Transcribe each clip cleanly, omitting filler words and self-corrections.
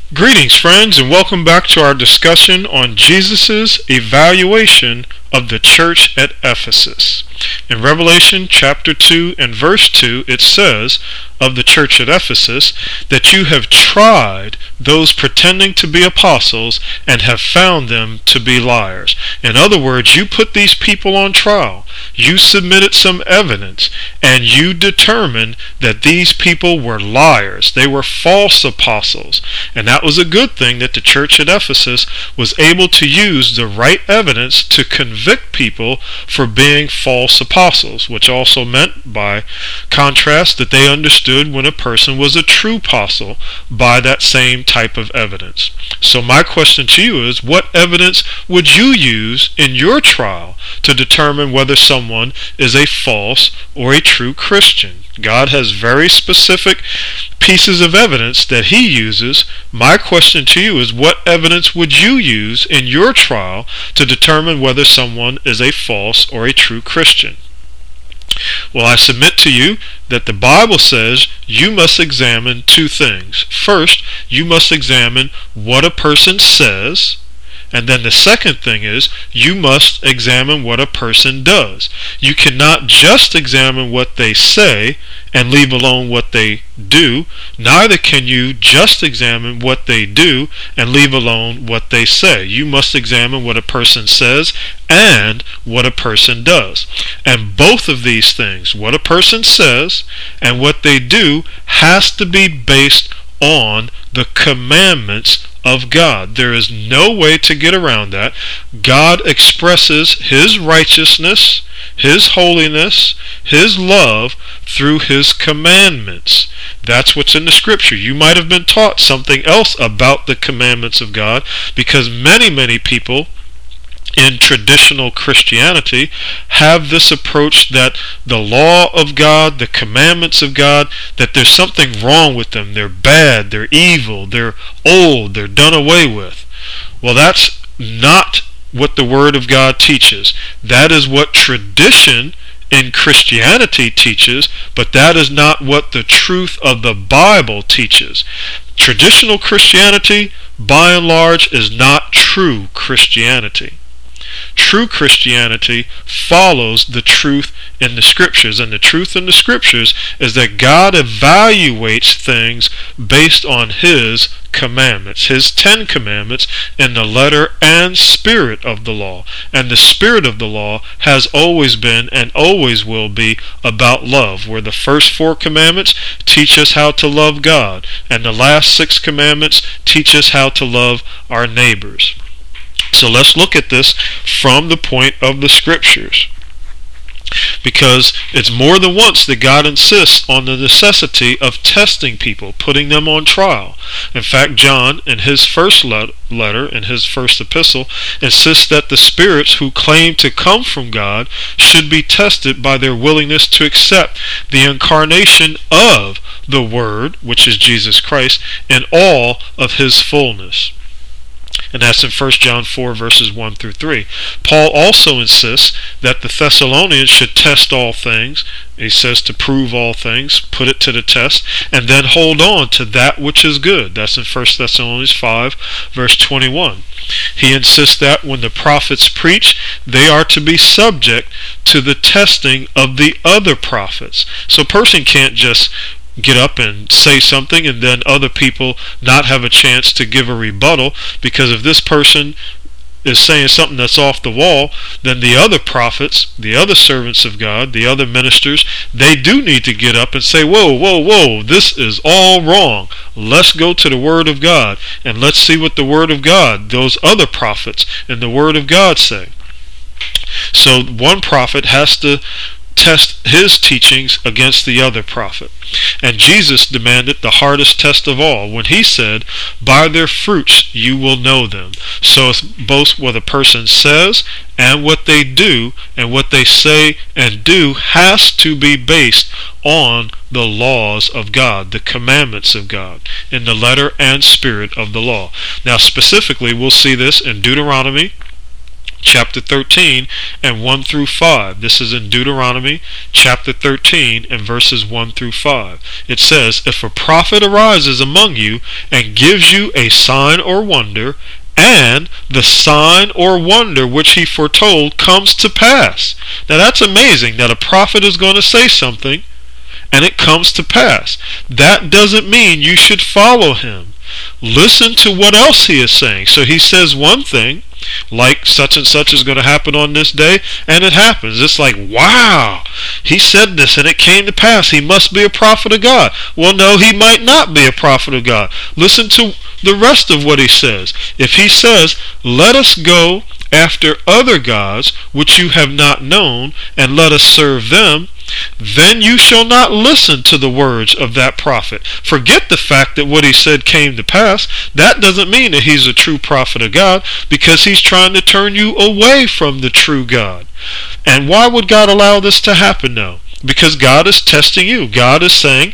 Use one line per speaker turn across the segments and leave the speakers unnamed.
Greetings, friends, and welcome back to our discussion on Jesus' evaluation of the church at Ephesus. In Revelation chapter 2 and verse 2, it says of the church at Ephesus that you have tried those pretending to be apostles and have found them to be liars. In other words, you put these people on trial. You submitted some evidence, and you determined that these people were liars. They were false apostles. And that was a good thing, that the church at Ephesus was able to use the right evidence to convict people for being false apostles, which also meant, by contrast, that they understood when a person was a true apostle by that same type of evidence. So my question to you is, what evidence would you use in your trial to determine whether someone is a false or a true Christian? God has very specific pieces of evidence that He uses. My question to you is, what evidence would you use in your trial to determine whether someone is a false or a true Christian? Well, I submit to you that the Bible says you must examine two things. First, you must examine what a person says. And then the second thing is, you must examine what a person does. You cannot just examine what they say and leave alone what they do. Neither can you just examine what they do and leave alone what they say. You must examine what a person says and what a person does. And both of these things, what a person says and what they do, has to be based on the commandments of God. There is no way to get around that. God expresses His righteousness, His holiness, His love through His commandments. That's what's in the scripture. You might have been taught something else about the commandments of God, because many people in traditional Christianity have this approach that the law of God, the commandments of God, that there's something wrong with them. They're bad, they're evil, they're old, they're done away with. Well, that's not what the Word of God teaches. That is what tradition in Christianity teaches, but that is not what the truth of the Bible teaches. Traditional Christianity, by and large, is not true Christianity. True Christianity follows the truth in the Scriptures, and the truth in the Scriptures is that God evaluates things based on His commandments, His 10 commandments, in the letter and spirit of the law. And the spirit of the law has always been and always will be about love, where the first 4 commandments teach us how to love God, and the last 6 commandments teach us how to love our neighbors. So let's look at this from the point of the Scriptures, because it's more than once that God insists on the necessity of testing people, putting them on trial. In fact, John, in his first letter, in his first epistle, insists that the spirits who claim to come from God should be tested by their willingness to accept the incarnation of the Word, which is Jesus Christ, in all of His fullness. And that's in 1 John 4 verses 1 through 3. Paul also insists that the Thessalonians should test all things. He says to prove all things, put it to the test, and then hold on to that which is good. That's in 1 Thessalonians 5 verse 21. He insists that when the prophets preach, they are to be subject to the testing of the other prophets. So a person can't just get up and say something and then other people not have a chance to give a rebuttal, because if this person is saying something that's off the wall, then the other prophets, the other servants of God, the other ministers, they do need to get up and say, whoa, this is all wrong. Let's go to the Word of God and let's see what the Word of God, those other prophets and the Word of God say. So one prophet has to test his teachings against the other prophet. And Jesus demanded the hardest test of all when He said, by their fruits you will know them. So it's both what a person says and what they do, and what they say and do has to be based on the laws of God, the commandments of God, in the letter and spirit of the law. Now specifically, we'll see this in Deuteronomy chapter 13 and 1 through 5. This is in Deuteronomy chapter 13 and verses 1 through 5. It says, "If a prophet arises among you and gives you a sign or wonder, and the sign or wonder which he foretold comes to pass." Now that's amazing that a prophet is going to say something and it comes to pass. That doesn't mean you should follow him. Listen to what else he is saying. So he says one thing, like such and such is going to happen on this day, and it happens. It's like, wow, he said this and it came to pass. He must be a prophet of God. Well, no, he might not be a prophet of God. Listen to the rest of what he says. If he says, "Let us go after other gods which you have not known, and let us serve them," then you shall not listen to the words of that prophet. Forget the fact that what he said came to pass. That doesn't mean that he's a true prophet of God, because he's trying to turn you away from the true God. And why would God allow this to happen now? Because God is testing you. God is saying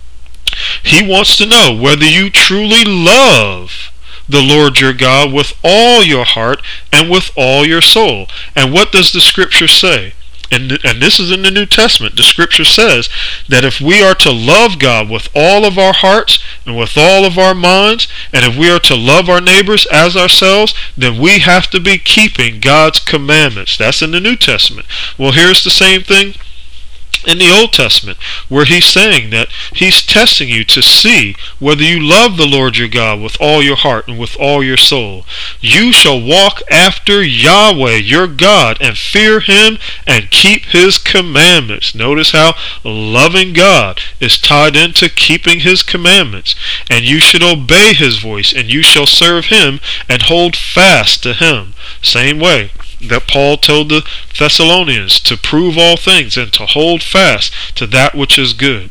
he wants to know whether you truly love the Lord your God with all your heart and with all your soul. And what does the scripture say? And this is in the New Testament. The scripture says that if we are to love God with all of our hearts and with all of our minds, and if we are to love our neighbors as ourselves, then we have to be keeping God's commandments. That's in the New Testament. Well, here's the same thing in the Old Testament, where he's saying that he's testing you to see whether you love the Lord your God with all your heart and with all your soul. You shall walk after Yahweh your God and fear him and keep his commandments. Notice how loving God is tied into keeping his commandments. And you should obey his voice, and you shall serve him and hold fast to him. Same way that Paul told the Thessalonians to prove all things and to hold fast to that which is good.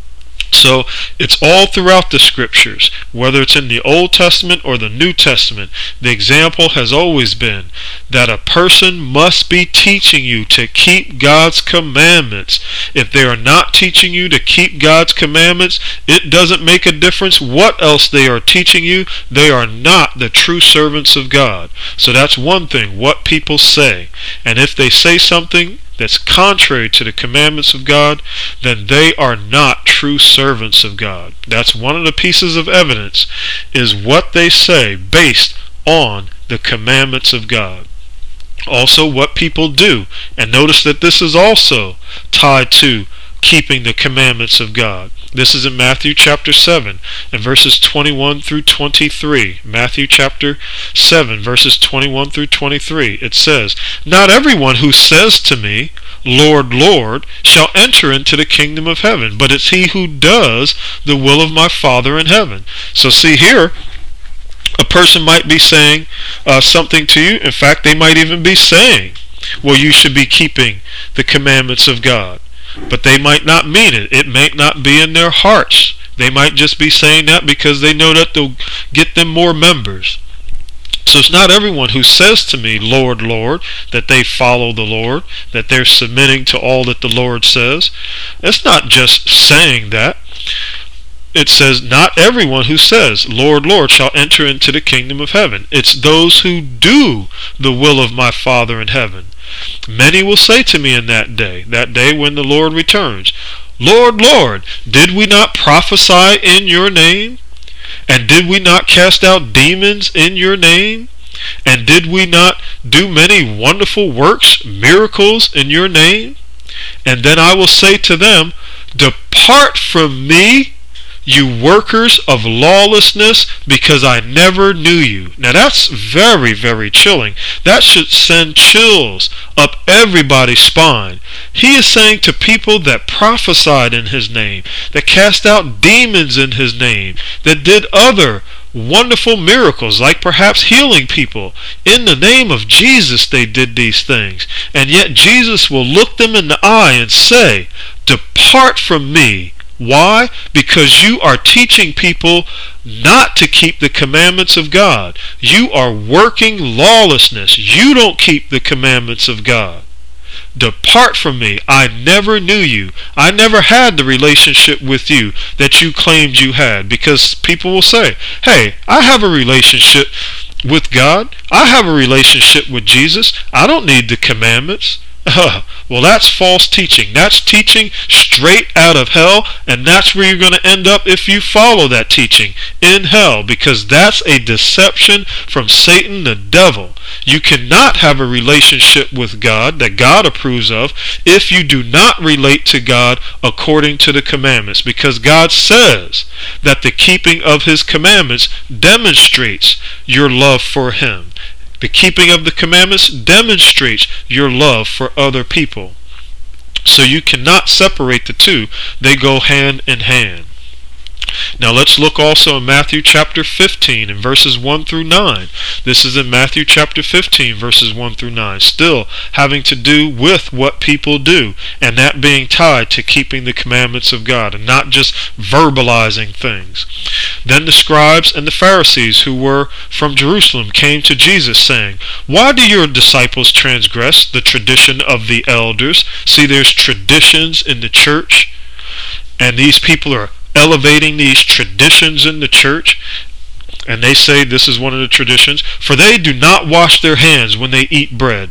So it's all throughout the scriptures, whether it's in the Old Testament or the New Testament. The example has always been that a person must be teaching you to keep God's commandments. If they are not teaching you to keep God's commandments, it doesn't make a difference what else they are teaching you. They are not the true servants of God. So that's one thing, what people say. And if they say something that's contrary to the commandments of God, then they are not true servants of God. That's one of the pieces of evidence, is what they say based on the commandments of God. Also, what people do. And notice that this is also tied to keeping the commandments of God. This is in Matthew chapter 7 and verses 21 through 23. Matthew chapter 7 verses 21 through 23. It says, "Not everyone who says to me, 'Lord, Lord,' shall enter into the kingdom of heaven, but it's he who does the will of my Father in heaven." So see here, a person might be saying something to you. In fact, they might even be saying, well, you should be keeping the commandments of God. But they might not mean it. It may not be in their hearts. They might just be saying that because they know that they'll get them more members. So it's not everyone who says to me, "Lord, Lord," that they follow the Lord, that they're submitting to all that the Lord says. It's not just saying that. It says, not everyone who says, "Lord, Lord," shall enter into the kingdom of heaven. It's those who do the will of my Father in heaven. Many will say to me in that day when the Lord returns, "Lord, Lord, did we not prophesy in your name? And did we not cast out demons in your name? And did we not do many wonderful works, miracles in your name?" And then I will say to them, "Depart from me, you workers of lawlessness, because I never knew you." Now that's very, very chilling. That should send chills up everybody's spine. He is saying to people that prophesied in his name, that cast out demons in his name, that did other wonderful miracles, like perhaps healing people. In the name of Jesus they did these things. And yet Jesus will look them in the eye and say, "Depart from me." Why? Because you are teaching people not to keep the commandments of God. You are working lawlessness. You don't keep the commandments of God. "Depart from me. I never knew you. I never had the relationship with you that you claimed you had." Because people will say, "Hey, I have a relationship with God. I have a relationship with Jesus. I don't need the commandments. Well, that's false teaching. That's teaching straight out of hell, and that's where you're going to end up if you follow that teaching, in hell, because that's a deception from Satan, the devil. You cannot have a relationship with God that God approves of if you do not relate to God according to the commandments, because God says that the keeping of His commandments demonstrates your love for Him. The keeping of the commandments demonstrates your love for other people. So you cannot separate the two. They go hand in hand. Now let's look also in Matthew chapter 15 and verses 1 through 9. This is in Matthew chapter 15 verses 1 through 9. Still having to do with what people do, and that being tied to keeping the commandments of God and not just verbalizing things. Then the scribes and the Pharisees who were from Jerusalem came to Jesus saying, "Why do your disciples transgress the tradition of the elders?" See, there's traditions in the church, and these people are elevating these traditions in the church, and they say this is one of the traditions, "For they do not wash their hands when they eat bread."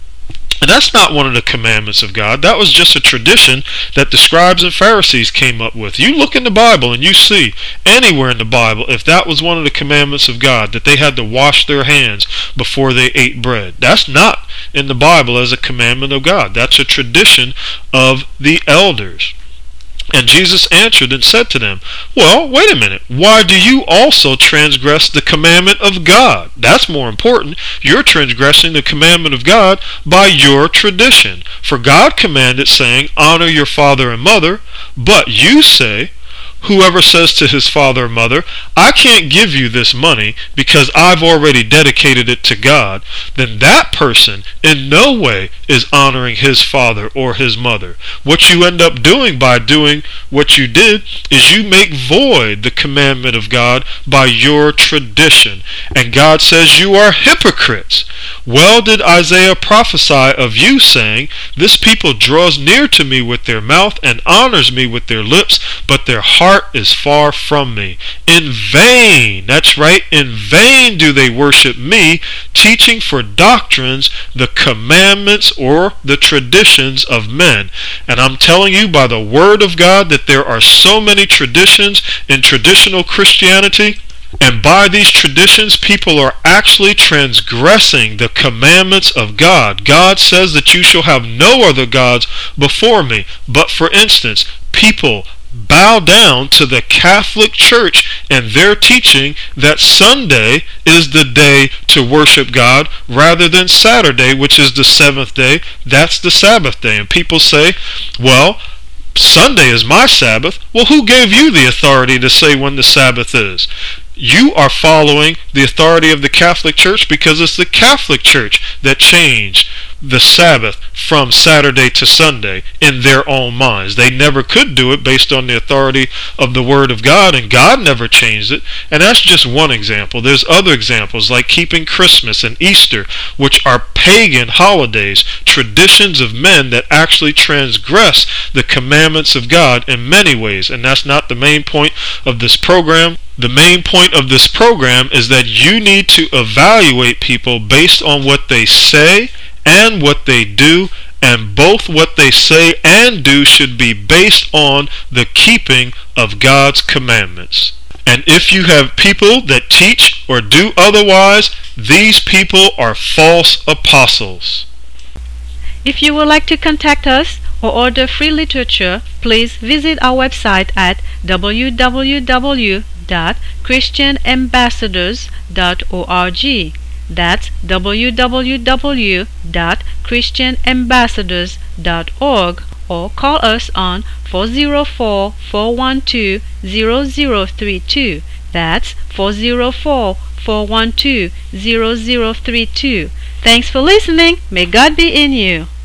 And that's not one of the commandments of God. That was just a tradition that the scribes and Pharisees came up with. You look in the Bible and you see anywhere in the Bible if that was one of the commandments of God, that they had to wash their hands before they ate bread. That's not in the Bible as a commandment of God. That's a tradition of the elders. And Jesus answered and said to them, "Well, wait a minute. Why do you also transgress the commandment of God?" That's more important. You're transgressing the commandment of God by your tradition. For God commanded, saying, "Honor your father and mother." But you say, whoever says to his father or mother, "I can't give you this money because I've already dedicated it to God," then that person in no way is honoring his father or his mother. What you end up doing by doing what you did is you make void the commandment of God by your tradition. And God says you are hypocrites. Well did Isaiah prophesy of you, saying, "This people draws near to me with their mouth and honors me with their lips, but their heart is far from me. In vain," that's right, in vain do they worship me, teaching for doctrines the commandments or the traditions of men. And I'm telling you by the word of God that there are so many traditions in traditional Christianity. And by these traditions, people are actually transgressing the commandments of God. God says that you shall have no other gods before me. But for instance, people bow down to the Catholic Church and their teaching that Sunday is the day to worship God rather than Saturday, which is the seventh day. That's the Sabbath day. And people say, "Well, Sunday is my Sabbath." Well, who gave you the authority to say when the Sabbath is? You are following the authority of the Catholic Church because it's the Catholic Church that changed the Sabbath from Saturday to Sunday in their own minds. They never could do it based on the authority of the Word of God, and God never changed it. And that's just one example. There's other examples like keeping Christmas and Easter, which are pagan holidays, traditions of men that actually transgress the commandments of God in many ways. And that's not the main point of this program. The main point of this program is that you need to evaluate people based on what they say and what they do, and both what they say and do should be based on the keeping of God's commandments. And if you have people that teach or do otherwise, these people are false apostles.
If you would like to contact us or order free literature, please visit our website at www.christianambassadors.org. That's www.christianambassadors.org, or call us on 404-412-0032. That's 404-412-0032. Thanks for listening. May God be in you.